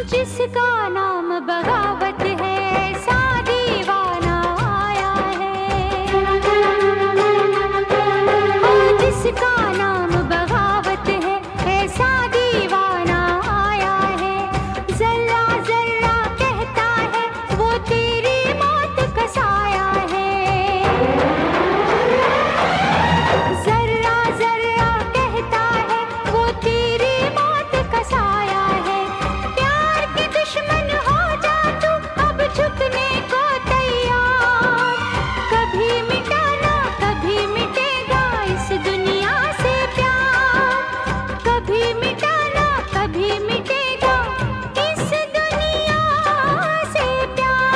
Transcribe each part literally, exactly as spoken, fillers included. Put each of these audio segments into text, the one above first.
जिसका नाम बगावत है, ऐसा दीवाना आया है। ओ जिसका नाम बगावत है, ऐसा दीवाना आया है। जर्रा जर्रा कहता है वो तेरी मौत का साया है। जर्रा जर्रा कहता है वो तेरी मौत का साया है। प्यार के दुश्मन हो जा तू अब झुकने को तैयार। कभी मिटाना कभी मिटेगा इस दुनिया से प्यार। कभी मिटाना कभी मिटेगा इस दुनिया से प्यार।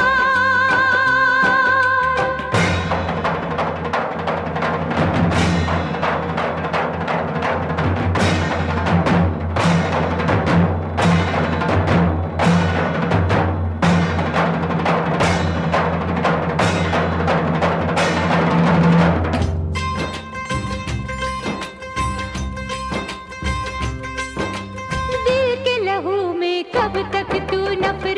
दिल के लहू में कब तक तू नफरत